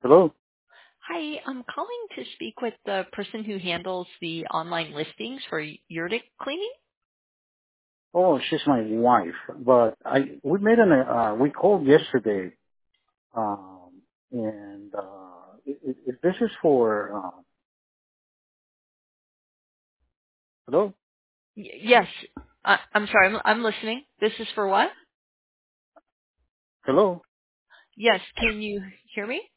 Hello? Hi, I'm calling to speak with the person who handles the online listings for Yurtic cleaning. Oh, she's my wife. But we called yesterday, and if this is for, hello? Yes, I'm sorry, I'm listening. This is for what? Hello? Yes, can you hear me?